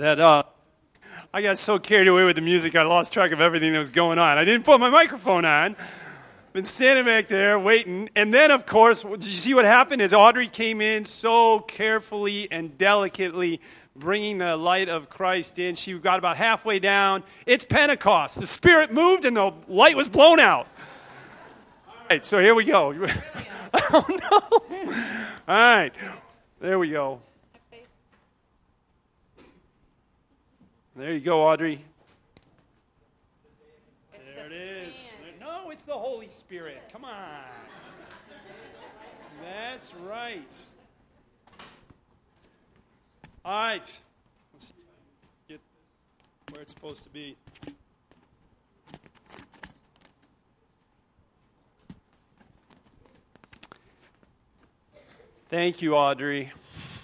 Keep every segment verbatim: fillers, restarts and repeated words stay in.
that uh, I got so carried away with the music, I lost track of everything that was going on. I didn't put my microphone on. Been standing back there waiting, and then, of course, did you see what happened? As Audrey came in so carefully and delicately, bringing the light of Christ in, she got about halfway down. It's Pentecost. The Spirit moved, and the light was blown out. All right, so here we go. Oh, no. All right, there we go. There you go, Audrey. There it is. No, it's the Holy Spirit. Come on. That's right. All right. Let's see if I can get where it's supposed to be. Thank you, Audrey.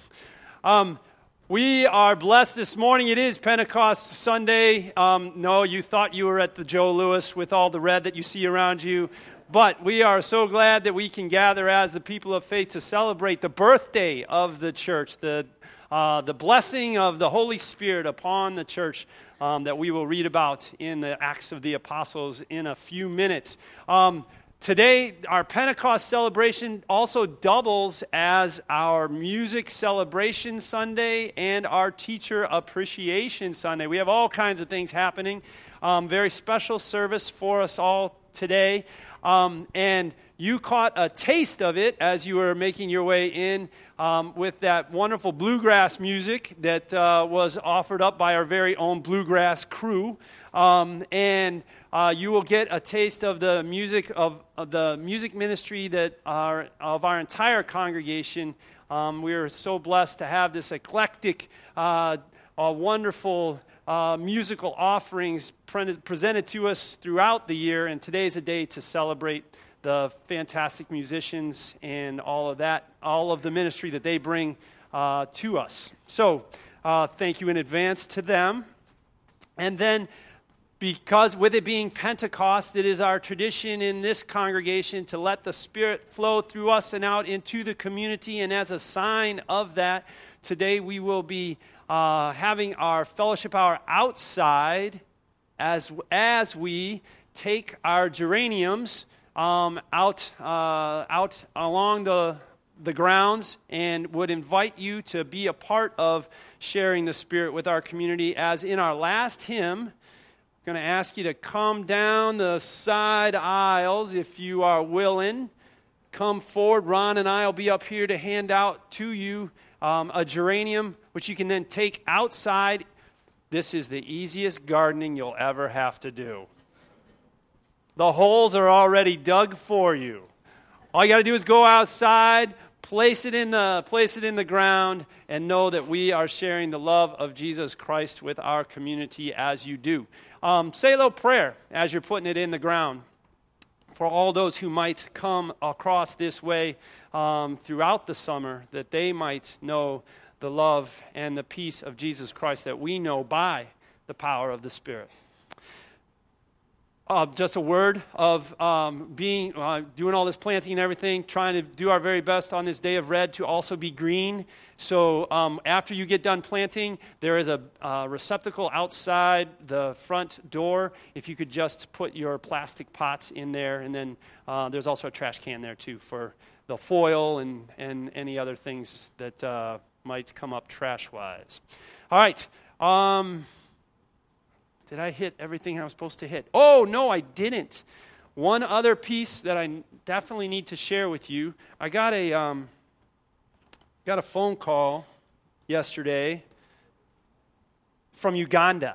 Um, we are blessed this morning. It is Pentecost Sunday. Um, no, you thought you were at the Joe Louis with all the red that you see around you. But we are so glad that we can gather as the people of faith to celebrate the birthday of the church, the uh, the blessing of the Holy Spirit upon the church um, that we will read about in the Acts of the Apostles in a few minutes. Um, Today, our Pentecost celebration also doubles as our music celebration Sunday and our teacher appreciation Sunday. We have all kinds of things happening. Um, very special service for us all today. Um, and you caught a taste of it as you were making your way in um, with that wonderful bluegrass music that uh, was offered up by our very own bluegrass crew. Um, and Uh, you will get a taste of the music of, of the music ministry that our, of our entire congregation. Um, we are so blessed to have this eclectic, uh, uh, wonderful uh, musical offerings pre- presented to us throughout the year. And today is a day to celebrate the fantastic musicians and all of that, all of the ministry that they bring uh, to us. So, uh, thank you in advance to them. And then, because with it being Pentecost, it is our tradition in this congregation to let the Spirit flow through us and out into the community. And as a sign of that, today we will be uh, having our fellowship hour outside as as we take our geraniums um, out uh, out along the the grounds, and would invite you to be a part of sharing the Spirit with our community. As in our last hymn, I'm going to ask you to come down the side aisles if you are willing. Come forward. Ron and I will be up here to hand out to you um, a geranium, which you can then take outside. This is the easiest gardening you'll ever have to do. The holes are already dug for you. All you got to do is go outside, place it in the place it in the ground, and know that we are sharing the love of Jesus Christ with our community as you do. Um, say a little prayer as you're putting it in the ground for all those who might come across this way um, throughout the summer, that they might know the love and the peace of Jesus Christ that we know by the power of the Spirit. Uh, just a word of um, being uh, doing all this planting and everything, trying to do our very best on this day of red to also be green. So um, after you get done planting, there is a uh, receptacle outside the front door. If you could just put your plastic pots in there, and then uh, there's also a trash can there too for the foil and, and any other things that uh, might come up trash-wise. All right. Um, Did I hit everything I was supposed to hit? Oh, no, I didn't. One other piece that I definitely need to share with you. I got a um, got a phone call yesterday from Uganda.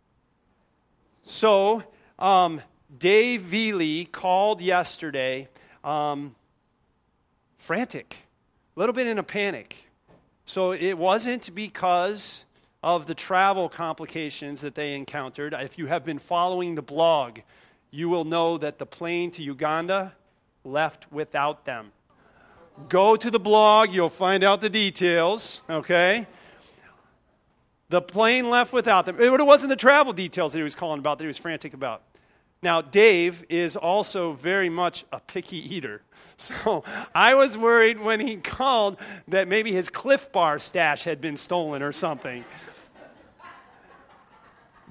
So um, Dave Veely called yesterday, um, frantic, a little bit in a panic. So it wasn't because of the travel complications that they encountered. If you have been following the blog, you will know that the plane to Uganda left without them. Go to the blog, you'll find out the details, okay? The plane left without them. It wasn't the travel details that he was calling about, that he was frantic about. Now, Dave is also very much a picky eater. So I was worried when he called that maybe his Cliff Bar stash had been stolen or something.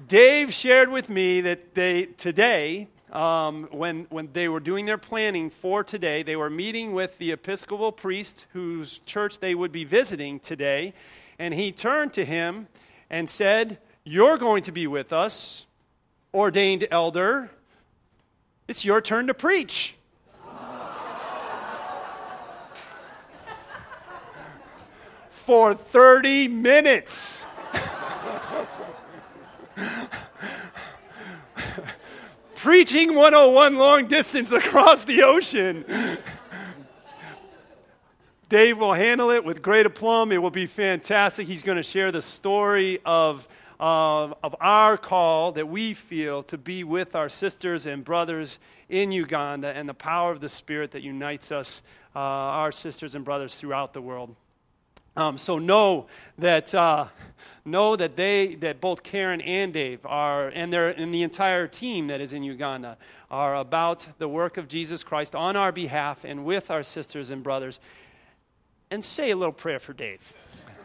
Dave shared with me that they today, um, when when they were doing their planning for today, they were meeting with the Episcopal priest whose church they would be visiting today, and he turned to him and said, "You're going to be with us, ordained elder. It's your turn to preach." For thirty minutes. Preaching one oh one long distance across the ocean. Dave will handle it with great aplomb. It will be fantastic. He's going to share the story of, uh, of our call that we feel to be with our sisters and brothers in Uganda and the power of the Spirit that unites us, uh, our sisters and brothers throughout the world. Um, so know that uh, know that they that both Karen and Dave are and their and the entire team that is in Uganda are about the work of Jesus Christ on our behalf and with our sisters and brothers. And say a little prayer for Dave.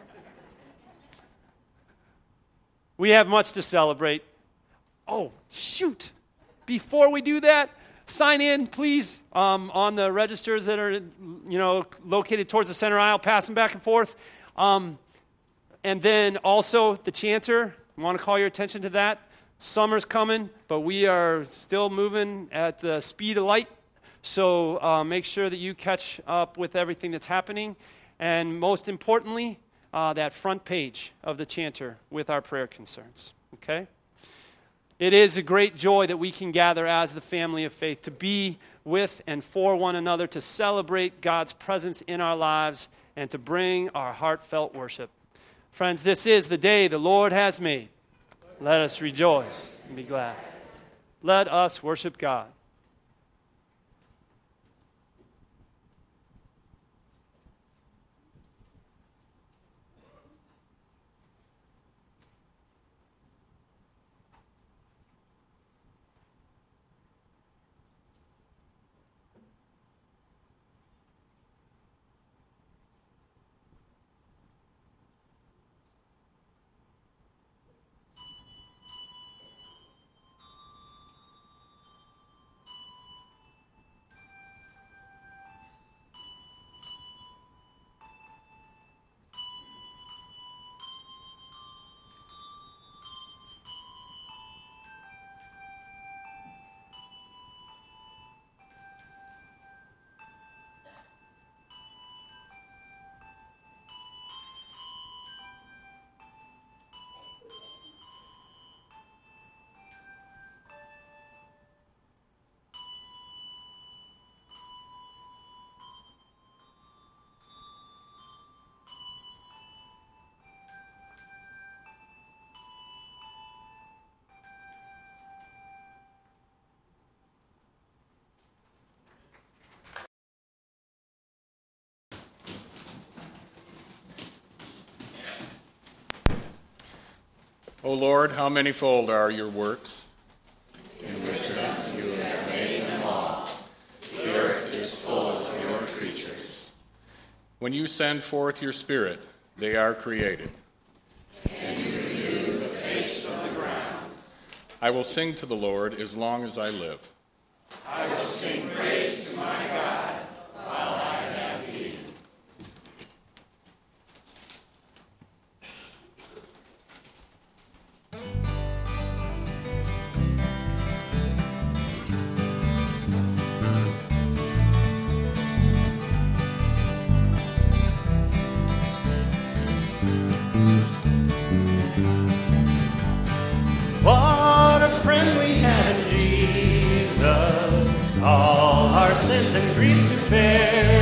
We have much to celebrate. Oh, shoot. Before we do that, sign in, please, um, on the registers that are, you know, located towards the center aisle, passing back and forth. Um, and then also the chanter, I want to call your attention to that. Summer's coming, but we are still moving at the speed of light. So uh, make sure that you catch up with everything that's happening. And most importantly, uh, that front page of the chanter with our prayer concerns. Okay? It is a great joy that we can gather as the family of faith to be with and for one another, to celebrate God's presence in our lives, and to bring our heartfelt worship. Friends, this is the day the Lord has made. Let us rejoice and be glad. Let us worship God. O Lord, how manifold are your works? In wisdom you have made them all. The earth is full of your creatures. When you send forth your Spirit, they are created. And you renew the face of the ground. I will sing to the Lord as long as I live. I will sing praise to my God while I have eaten. What a friend we have in Jesus, all our sins and griefs to bear.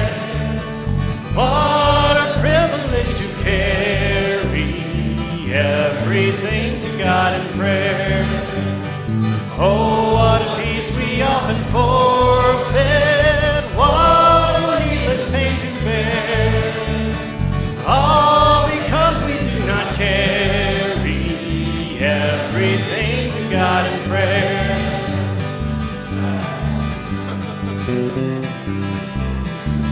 What a privilege to carry everything to God in prayer. Oh, what a peace we often forfeit, what a needless pain to bear. All because we do not carry everything to God in prayer.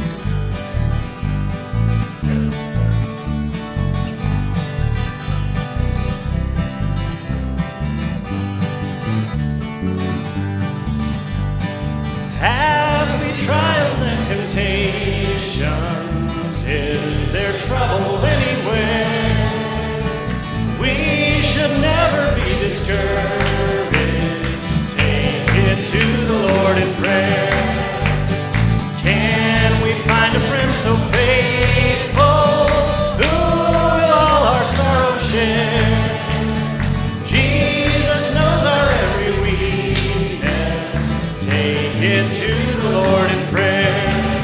trouble anywhere. We should never be discouraged. Take it to the Lord in prayer. Can we find a friend so faithful who will all our sorrow share? Jesus knows our every weakness. Take it to the Lord in prayer.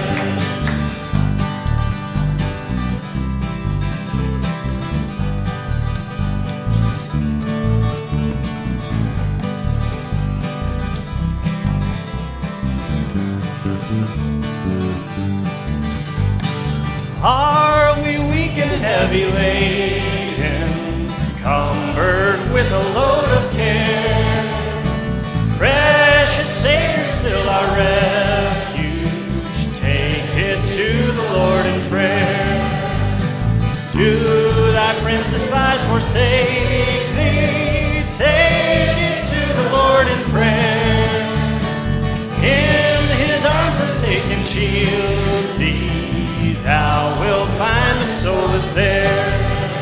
Are we weak and heavy laden, cumbered with a load of care? Precious Savior, still our refuge. Take it to the Lord in prayer. Do thy friends despise, forsake thee? Take it to the Lord in prayer. In his arms he'll take and shield thee. Thou wilt find a solace there.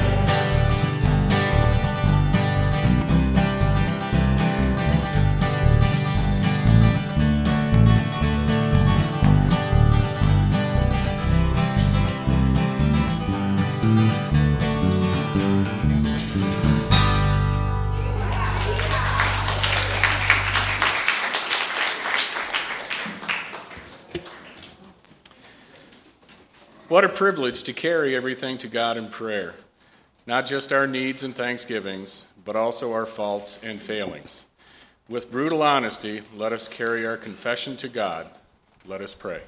What a privilege to carry everything to God in prayer. Not just our needs and thanksgivings, but also our faults and failings. With brutal honesty, let us carry our confession to God. Let us pray.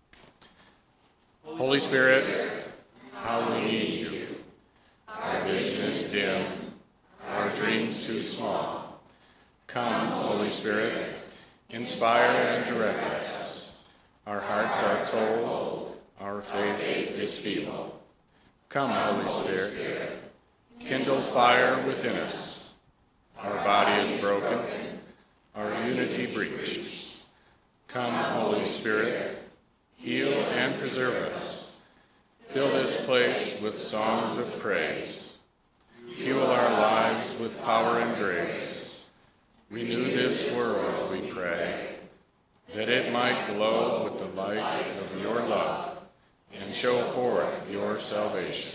Holy Spirit, how we need you. Our vision is dim, our dreams too small. Come, Holy Spirit, inspire and direct us. Our hearts are cold. Our faith is feeble. Come, Holy Spirit, kindle fire within us. Our body is broken, our unity breached. Come, Holy Spirit, heal and preserve us. Fill this place with songs of praise. Fuel our lives with power and grace. Renew this world, we pray, that it might glow with the light of your love and show forth your salvation.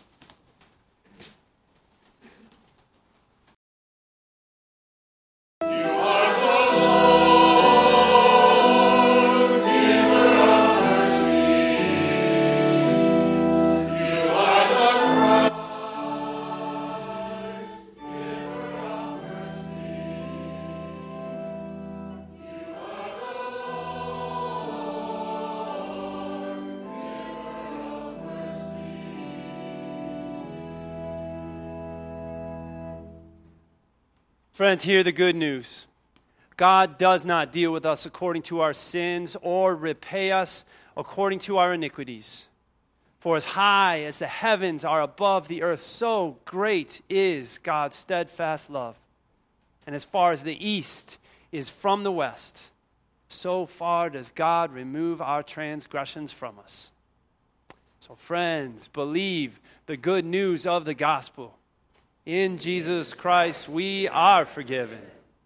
You are the Lord, giver of mercy. You are the Christ, giver of mercy. You are the Friends, hear the good news. God does not deal with us according to our sins or repay us according to our iniquities. For as high as the heavens are above the earth, so great is God's steadfast love. And as far as the east is from the west, so far does God remove our transgressions from us. So friends, believe the good news of the gospel. In Jesus Christ, we are forgiven.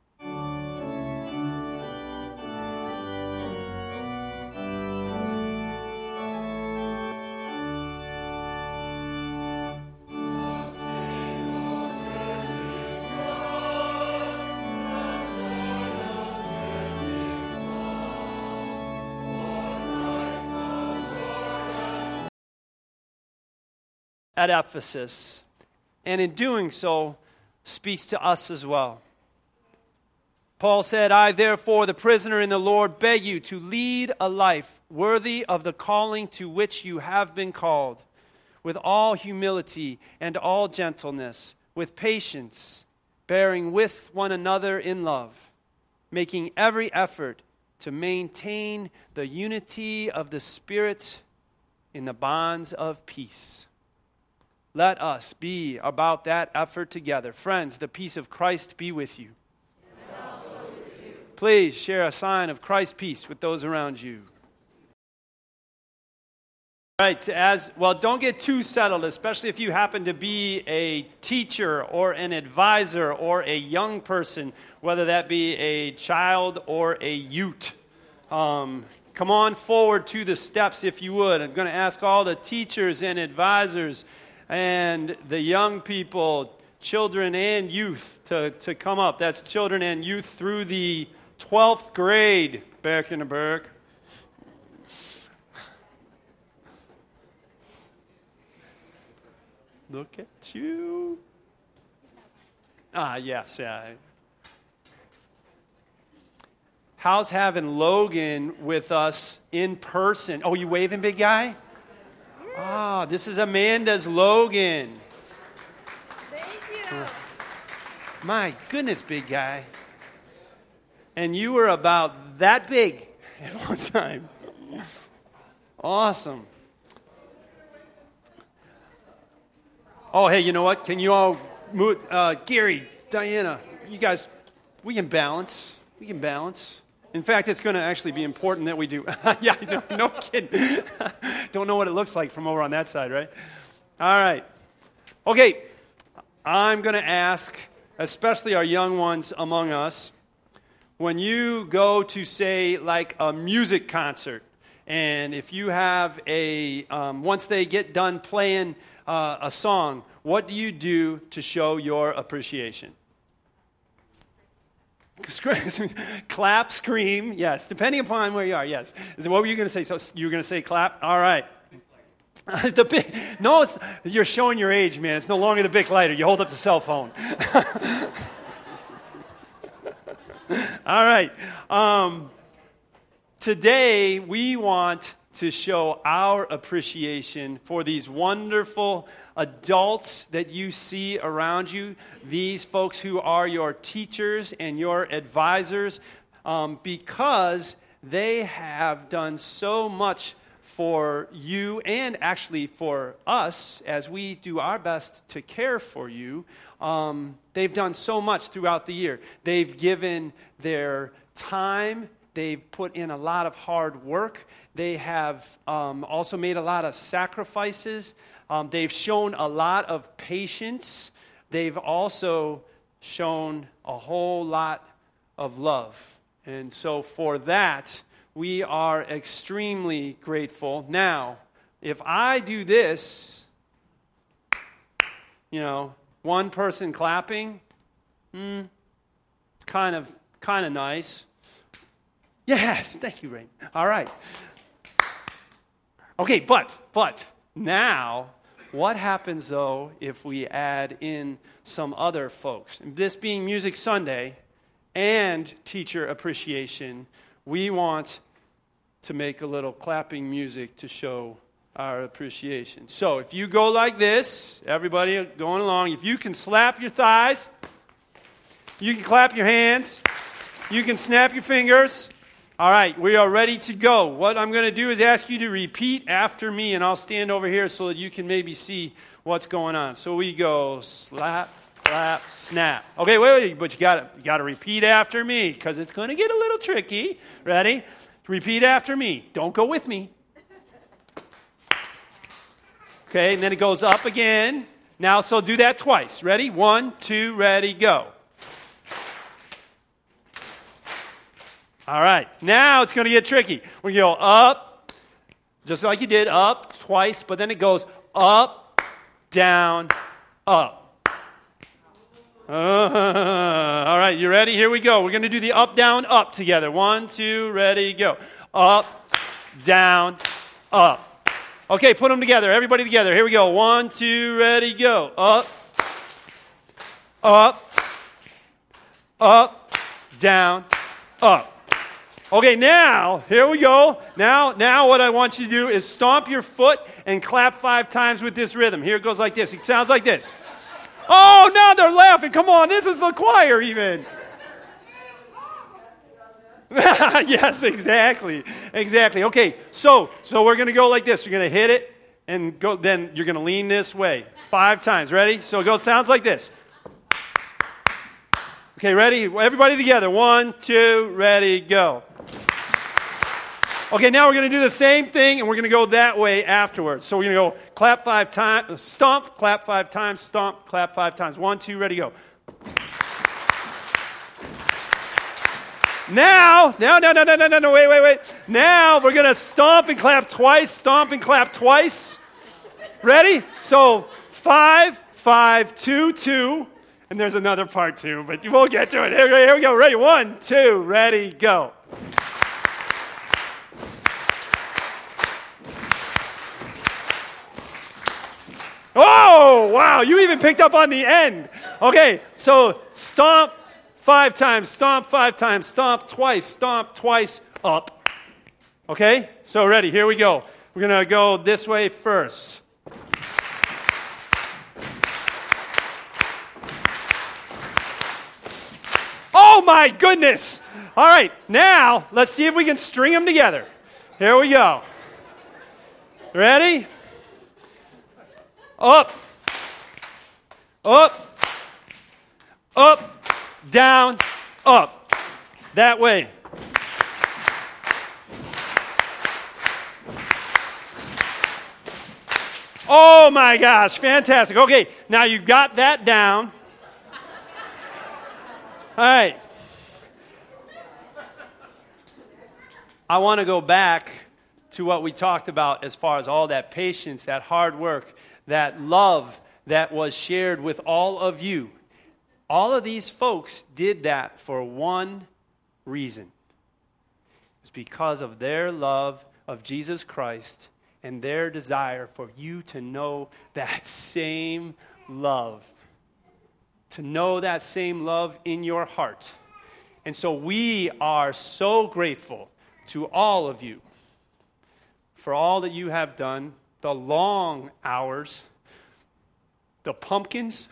At Ephesus, and in doing so, speaks to us as well. Paul said, I therefore, the prisoner in the Lord, beg you to lead a life worthy of the calling to which you have been called, with all humility and all gentleness, with patience, bearing with one another in love, making every effort to maintain the unity of the Spirit in the bonds of peace. Let us be about that effort together. Friends, the peace of Christ be with you. And also with you. Please share a sign of Christ's peace with those around you. Right, as well, don't get too settled, especially if you happen to be a teacher or an advisor or a young person, whether that be a child or a youth. Um, come on forward to the steps if you would. I'm going to ask all the teachers and advisors and the young people, children and youth, to, to come up. That's children and youth through the twelfth grade back in the Berg. Look at you. Ah, yes, yeah. How's having Logan with us in person? Oh, you waving, big guy? Ah, this is Amanda's Logan. Thank you. My goodness, big guy. And you were about that big at one time. Awesome. Oh, hey, you know what? Can you all move? Uh, Gary, Diana, you guys, we can balance. We can balance. In fact, it's going to actually be important that we do. yeah, no, no kidding. Don't know what it looks like from over on that side, right? All right. Okay, I'm going to ask, especially our young ones among us, when you go to, say, like a music concert, and if you have a, um, once they get done playing Uh, a song, what do you do to show your appreciation? Clap, scream, yes, depending upon where you are, yes. What were you going to say? So you were going to say clap? All right. the big, no, it's, you're showing your age, man. It's no longer the big lighter. You hold up the cell phone. All right. Um, today, we want to show our appreciation for these wonderful adults that you see around you, these folks who are your teachers and your advisors, um, because they have done so much for you and actually for us as we do our best to care for you. Um, they've done so much throughout the year. They've given their time. They've put in a lot of hard work. They have um, also made a lot of sacrifices. Um, they've shown a lot of patience. They've also shown a whole lot of love. And so for that, we are extremely grateful. Now, if I do this, you know, one person clapping, hmm, kind of, kind of nice. Yes, thank you, Rain. All right. Okay, but, but, now, what happens, though, if we add in some other folks? This being Music Sunday and Teacher Appreciation, we want to make a little clapping music to show our appreciation. So, if you go like this, everybody going along, if you can slap your thighs, you can clap your hands, you can snap your fingers. All right, we are ready to go. What I'm going to do is ask you to repeat after me, and I'll stand over here so that you can maybe see what's going on. So we go slap, clap, snap. Okay, wait, wait, but you got you got to repeat after me because it's going to get a little tricky. Ready? Repeat after me. Don't go with me. Okay, and then it goes up again. Now, so do that twice. Ready? One, two, ready, go. All right, now it's going to get tricky. We go up, just like you did, up twice, but then it goes up, down, up. Uh, all right, you ready? Here we go. We're going to do the up, down, up together. One, two, ready, go. Up, down, up. Okay, put them together. Everybody together. Here we go. One, two, ready, go. Up, up, up, down, up. Okay, now, here we go. Now, now what I want you to do is stomp your foot and clap five times with this rhythm. Here it goes like this. It sounds like this. Oh, now they're laughing. Come on, this is the choir even. Yes, exactly. Exactly. Okay, so so we're going to go like this. You're going to hit it and go. Then you're going to lean this way five times. Ready? So it goes. Sounds like this. Okay, ready? Everybody together. One, two, ready, go. Okay, now we're going to do the same thing, and we're going to go that way afterwards. So we're going to go clap five times, stomp, clap five times, stomp, clap five times. One, two, ready, go. Now, no, no, no, no, no, no, no, wait, wait, wait. Now we're going to stomp and clap twice, stomp and clap twice. Ready? So five, five, two, two, and there's another part two, but you won't get to it. Here, here we go. Ready? One, two, ready, go. Oh, wow, you even picked up on the end. Okay, so stomp five times, stomp five times, stomp twice, stomp twice, up. Okay, so ready, here we go. We're going to go this way first. Oh my goodness. All right, now let's see if we can string them together. Here we go. Ready? Up, up, up, down, up. That way. Oh my gosh, fantastic. Okay, now you've got that down. All right. I want to go back to what we talked about as far as all that patience, that hard work, that love that was shared with all of you. All of these folks did that for one reason. It's because of their love of Jesus Christ and their desire for you to know that same love. To know that same love in your heart. And so we are so grateful to all of you for all that you have done. The long hours, the pumpkins,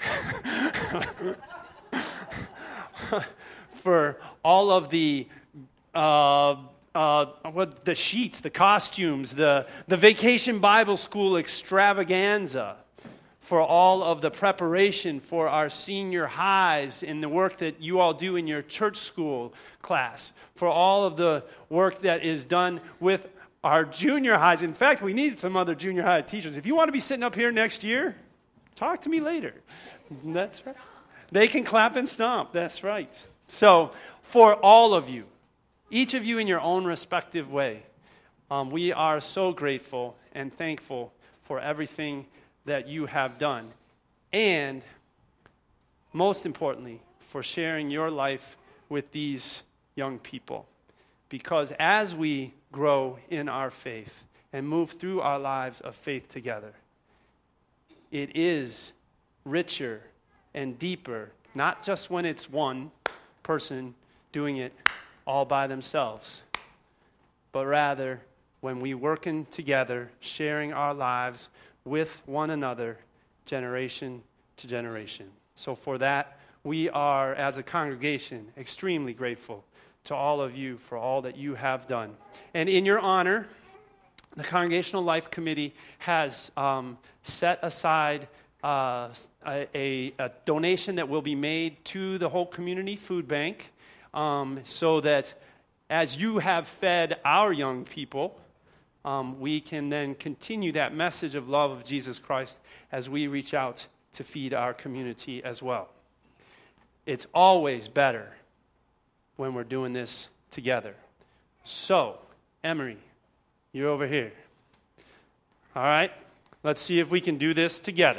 for all of the uh, uh, what the sheets, the costumes, the the Vacation Bible School extravaganza, for all of the preparation for our senior highs and the work that you all do in your church school class, for all of the work that is done with our junior highs. In fact, we need some other junior high teachers. If you want to be sitting up here next year, talk to me later. That's right. They can clap and stomp. That's right. So, for all of you, each of you in your own respective way, um, we are so grateful and thankful for everything that you have done. And, most importantly, for sharing your life with these young people. Because as we grow in our faith and move through our lives of faith together, it is richer and deeper, not just when it's one person doing it all by themselves, but rather when we working together, sharing our lives with one another, generation to generation. So for that, we are, as a congregation, extremely grateful to all of you for all that you have done. And in your honor, the Congregational Life Committee has um, set aside uh, a, a donation that will be made to the Whole Community Food Bank, um, so that as you have fed our young people, um, we can then continue that message of love of Jesus Christ as we reach out to feed our community as well. It's always better when we're doing this together. So, Emery, you're over here. All right? Let's see if we can do this together.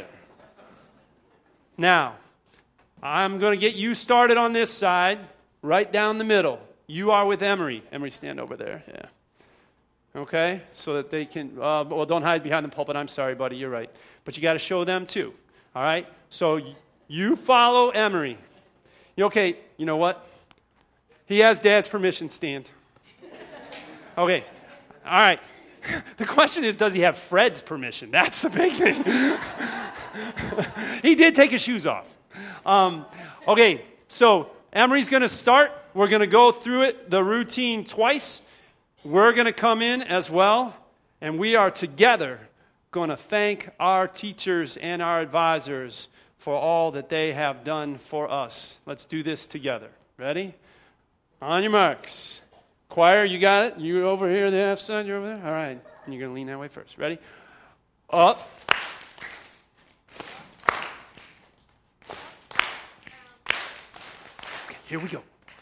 Now, I'm going to get you started on this side, right down the middle. You are with Emery. Emery, stand over there. Yeah. Okay? So that they can, uh, well, don't hide behind the pulpit. I'm sorry, buddy. You're right. But you got to show them too. All right? So you follow Emery. Okay, you know what? He has Dad's permission, stand. Okay, all right. The question is, does he have Fred's permission? That's the big thing. He did take his shoes off. Um, okay, so Emery's going to start. We're going to go through it, the routine twice. We're going to come in as well, and we are together going to thank our teachers and our advisors for all that they have done for us. Let's do this together. Ready? On your marks. Choir, you got it? You over here, the F son, you're over there? All right. And you're going to lean that way first. Ready? Up. Okay, here we go.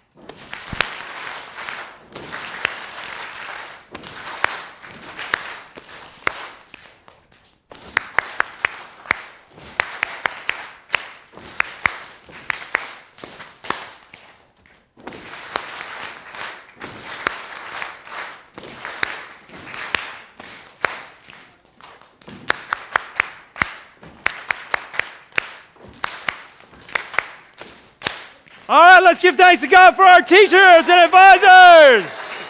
All right, let's give thanks to God for our teachers and advisors.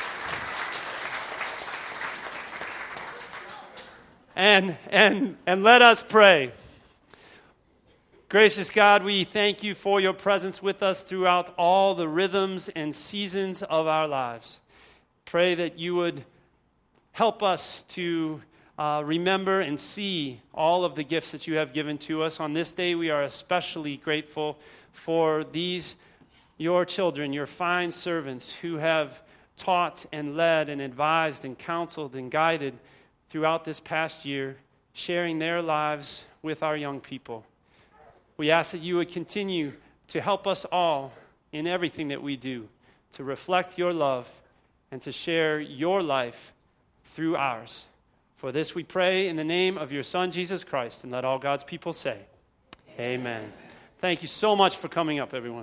And, and, and let us pray. Gracious God, we thank you for your presence with us throughout all the rhythms and seasons of our lives. Pray that you would help us to uh, remember and see all of the gifts that you have given to us. On this day, we are especially grateful for these, your children, your fine servants who have taught and led and advised and counseled and guided throughout this past year, sharing their lives with our young people. We ask that you would continue to help us all in everything that we do, to reflect your love and to share your life through ours. For this we pray in the name of your Son, Jesus Christ, and let all God's people say, amen. Thank you so much for coming up, everyone.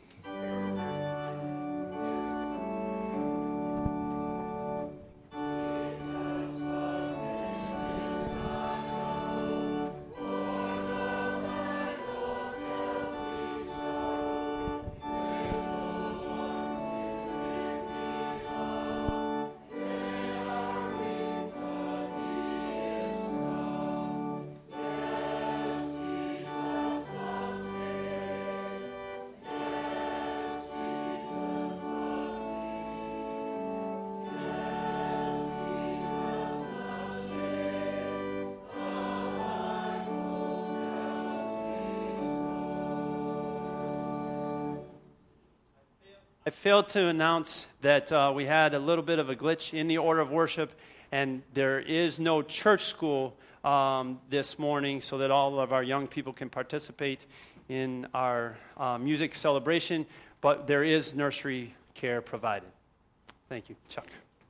I failed to announce that uh, we had a little bit of a glitch in the order of worship, and there is no church school um, this morning so that all of our young people can participate in our uh, music celebration, but there is nursery care provided. Thank you. Chuck.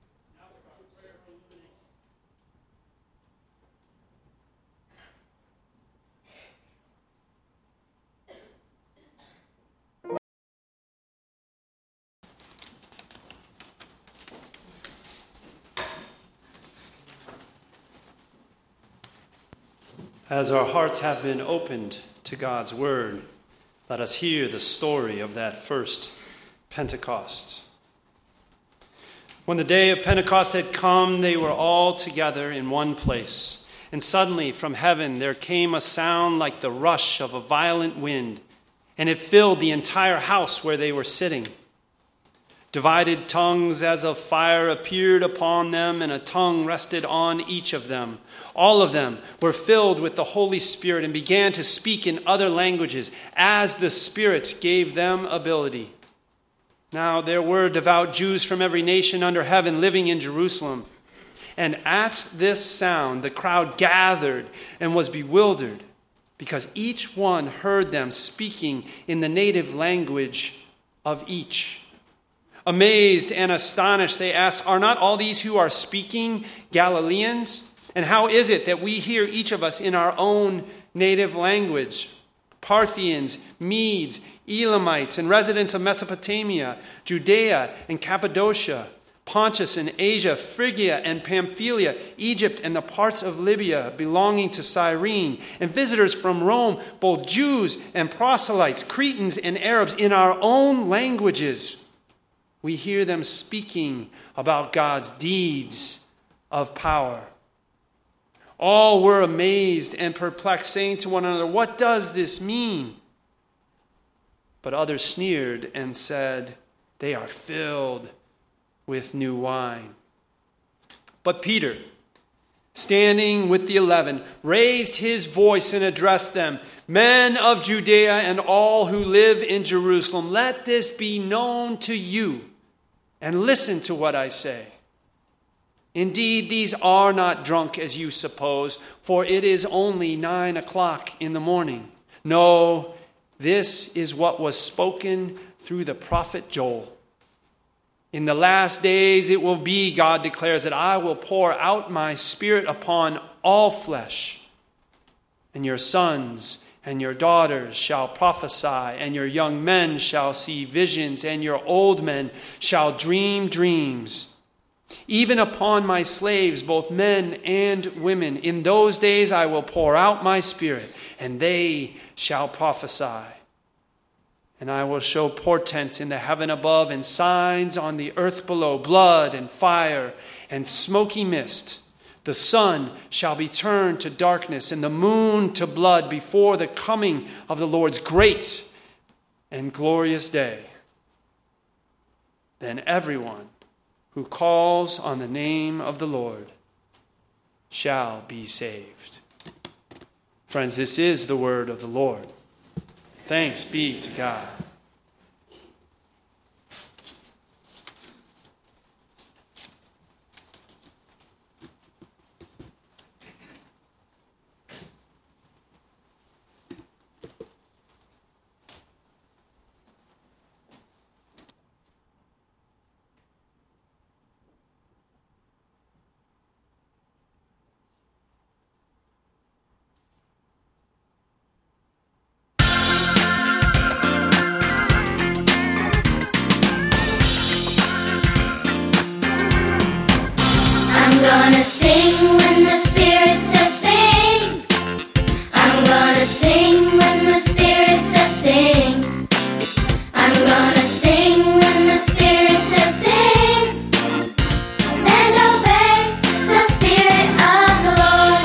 As our hearts have been opened to God's word, let us hear the story of that first Pentecost. When the day of Pentecost had come, they were all together in one place. And suddenly from heaven there came a sound like the rush of a violent wind, and it filled the entire house where they were sitting. Divided tongues as of fire appeared upon them, and a tongue rested on each of them. All of them were filled with the Holy Spirit and began to speak in other languages as the Spirit gave them ability. Now there were devout Jews from every nation under heaven living in Jerusalem. And at this sound the crowd gathered and was bewildered, because each one heard them speaking in the native language of each. Amazed and astonished, they asked, "Are not all these who are speaking Galileans? And how is it that we hear each of us in our own native language? Parthians, Medes, Elamites, and residents of Mesopotamia, Judea and Cappadocia, Pontus and Asia, Phrygia and Pamphylia, Egypt and the parts of Libya belonging to Cyrene, and visitors from Rome, both Jews and proselytes, Cretans and Arabs, in our own languages. We hear them speaking about God's deeds of power." All were amazed and perplexed, saying to one another, "What does this mean?" But others sneered and said, "They are filled with new wine." But Peter, standing with the eleven, raised his voice and addressed them, "Men of Judea and all who live in Jerusalem, let this be known to you, and listen to what I say. Indeed, these are not drunk as you suppose, for it is only nine o'clock in the morning. No, this is what was spoken through the prophet Joel. In the last days it will be, God declares, that I will pour out my Spirit upon all flesh, and your sons and your daughters shall prophesy, and your young men shall see visions, and your old men shall dream dreams. Even upon my slaves, both men and women, in those days I will pour out my Spirit, and they shall prophesy. And I will show portents in the heaven above and signs on the earth below, blood and fire and smoky mist. The sun shall be turned to darkness and the moon to blood before the coming of the Lord's great and glorious day. Then everyone who calls on the name of the Lord shall be saved. Friends, this is the word of the Lord. Thanks be to God. gonna sing when the Spirit says sing. I'm gonna sing when the Spirit says sing. I'm gonna sing when the Spirit says sing, and obey the Spirit of the Lord.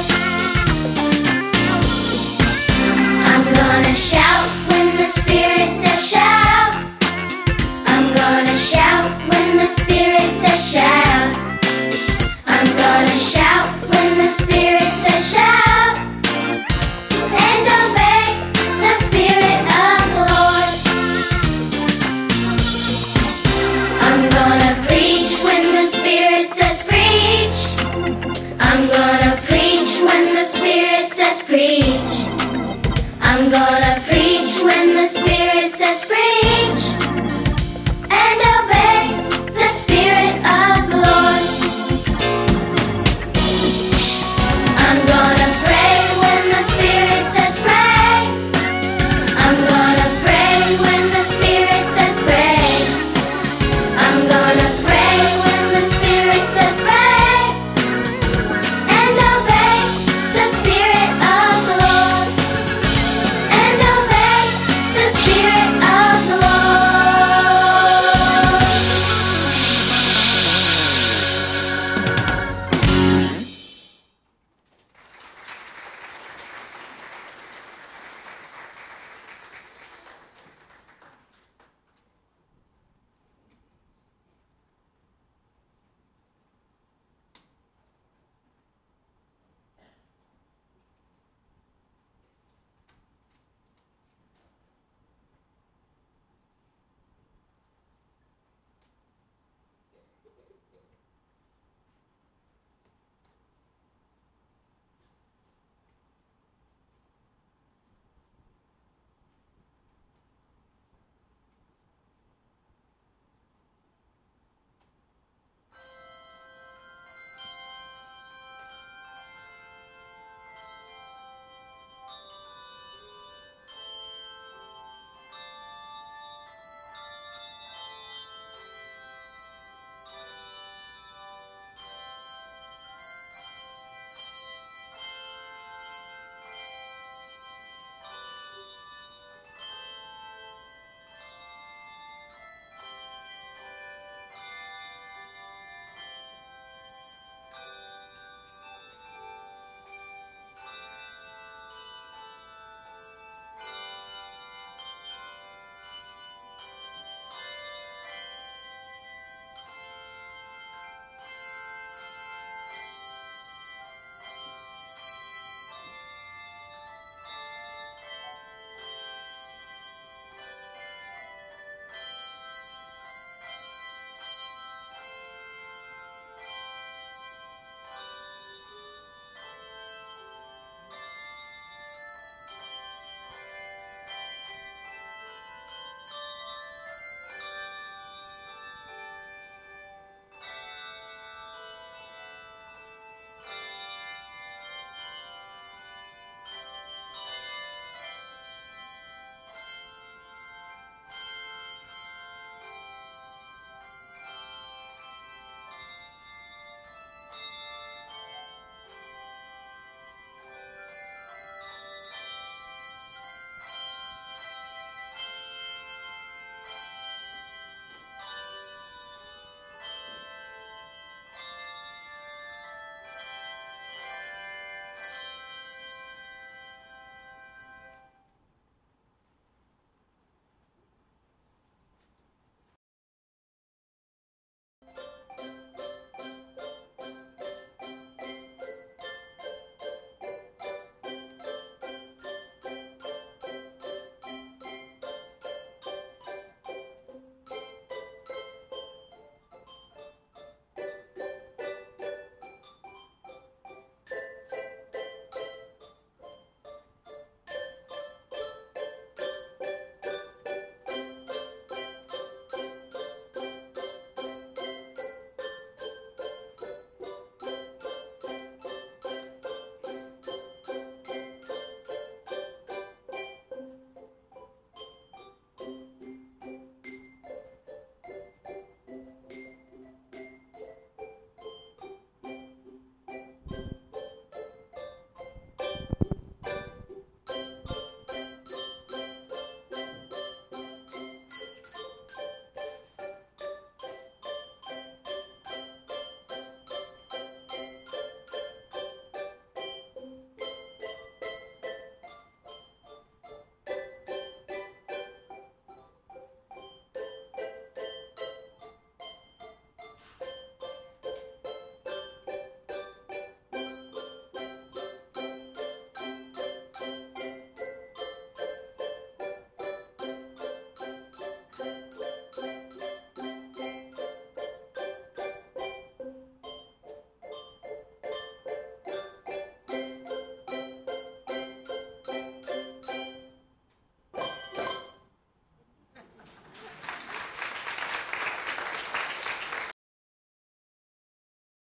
I'm gonna shout when the Spirit says shout. I'm gonna shout when the Spirit says shout. I'm gonna shout when the Spirit says shout, and obey the Spirit of the Lord. I'm gonna preach when the Spirit says preach. I'm gonna preach when the Spirit says preach. I'm gonna preach when the Spirit says preach, and obey the Spirit of the Lord. I'm gonna pray when the Spirit says pray. I'm gonna pray when the Spirit says pray. I'm gonna pray when the Spirit says pray, and obey the Spirit of the Lord. And obey the Spirit of the Lord.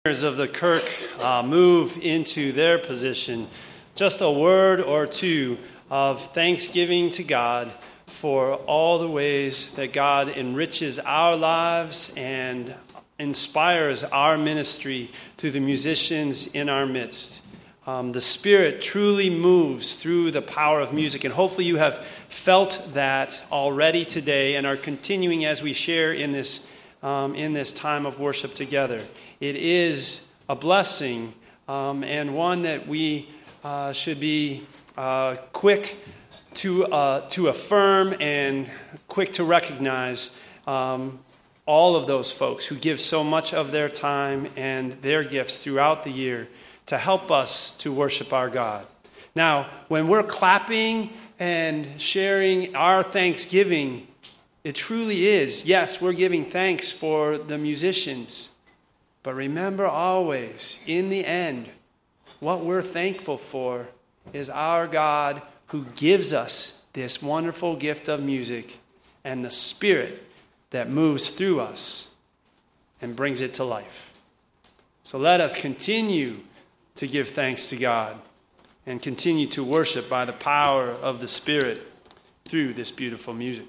Of the Kirk uh, move into their position, just a word or two of thanksgiving to God for all the ways that God enriches our lives and inspires our ministry through the musicians in our midst. Um, the Spirit truly moves through the power of music, and hopefully you have felt that already today and are continuing as we share in this um, in this time of worship together. It is a blessing um, and one that we uh, should be uh, quick to uh, to affirm and quick to recognize um, all of those folks who give so much of their time and their gifts throughout the year to help us to worship our God. Now, when we're clapping and sharing our thanksgiving, it truly is, yes, we're giving thanks for the musicians. But remember always, in the end, what we're thankful for is our God who gives us this wonderful gift of music and the Spirit that moves through us and brings it to life. So let us continue to give thanks to God and continue to worship by the power of the Spirit through this beautiful music.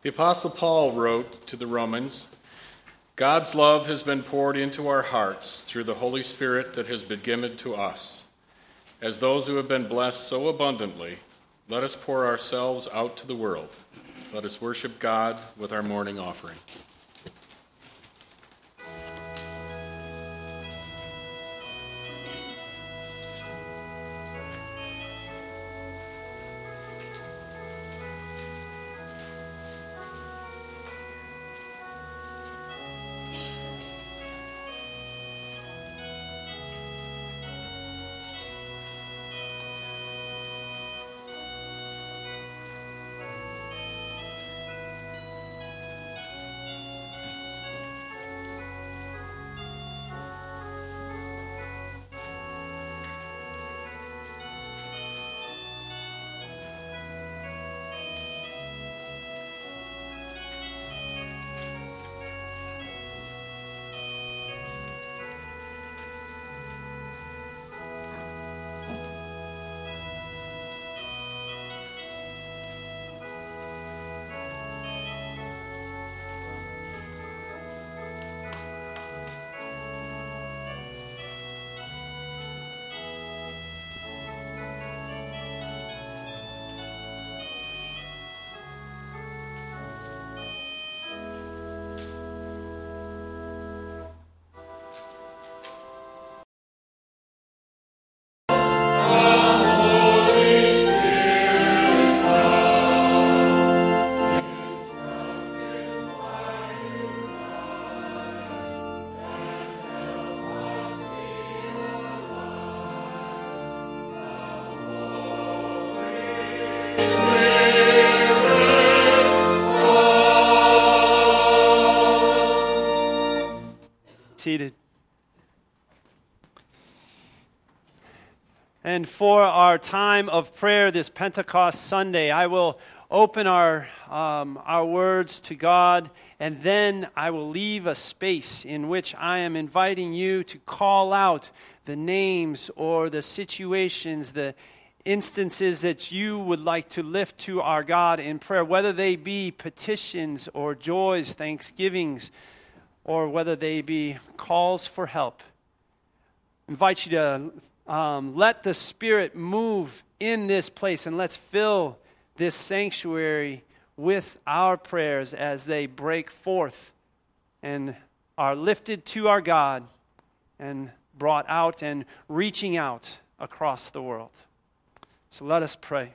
The Apostle Paul wrote to the Romans, God's love has been poured into our hearts through the Holy Spirit that has been given to us. As those who have been blessed so abundantly, let us pour ourselves out to the world. Let us worship God with our morning offering. Seated. And for our time of prayer this Pentecost Sunday, I will open our um, our words to God, and then I will leave a space in which I am inviting you to call out the names or the situations, the instances that you would like to lift to our God in prayer, whether they be petitions or joys, thanksgivings, or whether they be calls for help. I invite you to um, let the Spirit move in this place, and let's fill this sanctuary with our prayers as they break forth and are lifted to our God and brought out and reaching out across the world. So let us pray.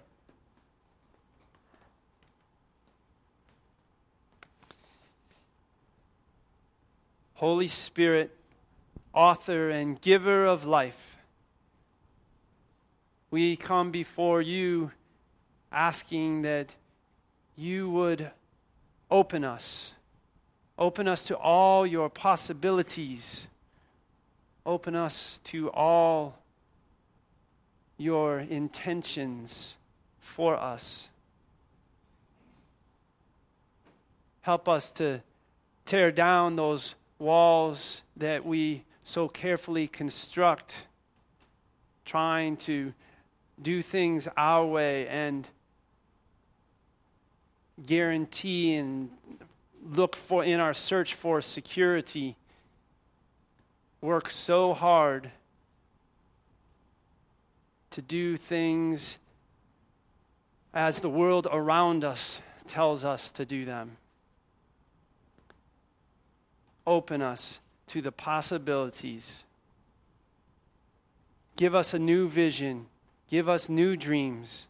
Holy Spirit, author and giver of life, we come before you asking that you would open us. Open us to all your possibilities. Open us to all your intentions for us. Help us to tear down those walls that we so carefully construct, trying to do things our way and guarantee and look for in our search for security, work so hard to do things as the world around us tells us to do them. Open us to the possibilities. Give us a new vision. Give us new dreams.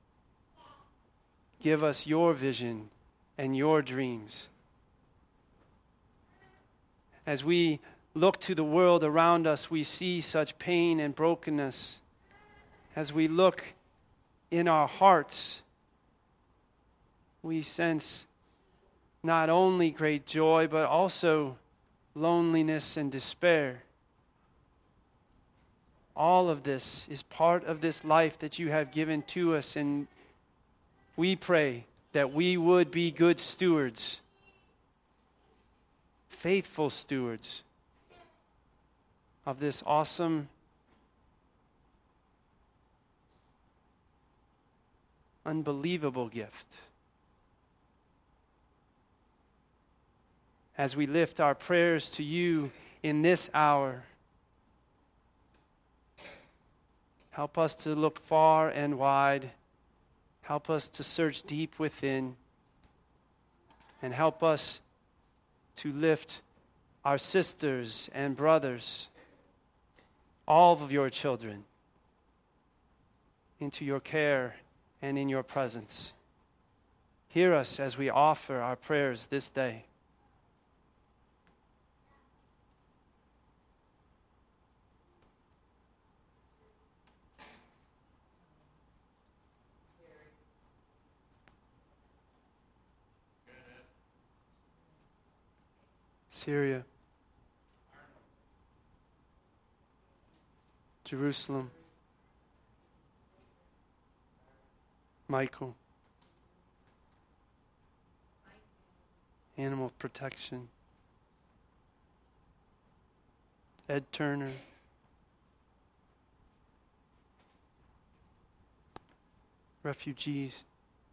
Give us your vision and your dreams. As we look to the world around us, we see such pain and brokenness. As we look in our hearts, we sense not only great joy, but also loneliness and despair. All of this is part of this life that you have given to us, and we pray that we would be good stewards, faithful stewards of this awesome, unbelievable gift. as we lift our prayers to you in this hour. Help us to look far and wide. Help us to search deep within. And help us to lift our sisters and brothers, all of your children, into your care and in your presence. Hear us as we offer our prayers this day. Syria, Jerusalem, Michael, Animal Protection, Ed Turner, refugees,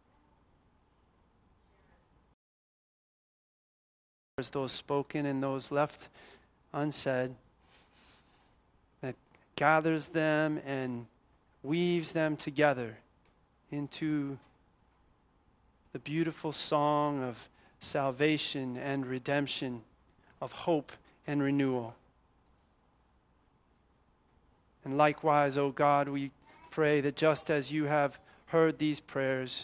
those spoken and those left unsaid, that gathers them and weaves them together into the beautiful song of salvation and redemption, of hope and renewal. And likewise, O God, we pray that just as you have heard these prayers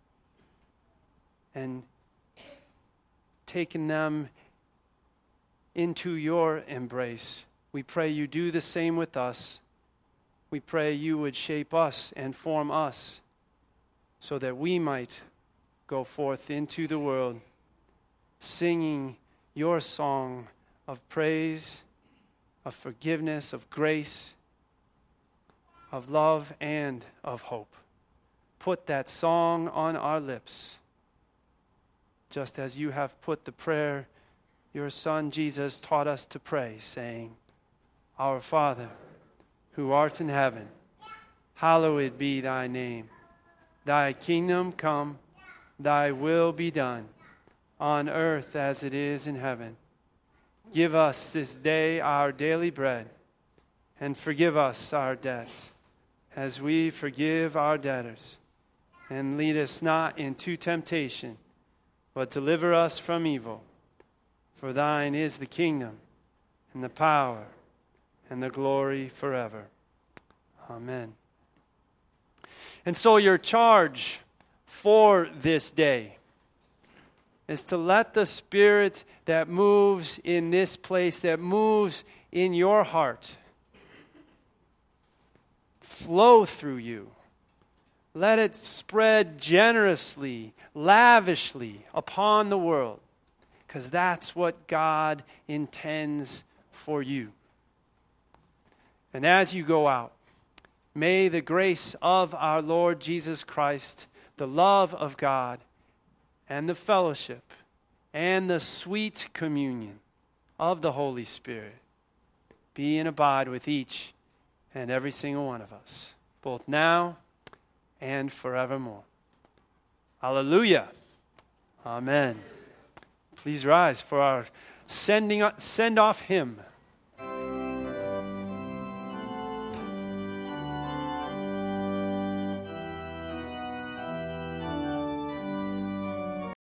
and taken them into your embrace, we pray you do the same with us. We pray you would shape us and form us so that we might go forth into the world singing your song of praise, of forgiveness, of grace, of love, and of hope. Put that song on our lips, just as you have put the prayer your Son Jesus taught us to pray, saying, Our Father, who art in heaven, hallowed be thy name. Thy kingdom come, thy will be done, on earth as it is in heaven. Give us this day our daily bread, and forgive us our debts, as we forgive our debtors. And lead us not into temptation, but deliver us from evil. For thine is the kingdom, and the power, and the glory forever. Amen. And so your charge for this day is to let the Spirit that moves in this place, that moves in your heart, flow through you. Let it spread generously, lavishly upon the world, because that's what God intends for you. And as you go out, may the grace of our Lord Jesus Christ, the love of God, and the fellowship, and the sweet communion of the Holy Spirit be and abide with each and every single one of us, both now and forevermore. Hallelujah. Amen. Please rise for our sending send-off hymn.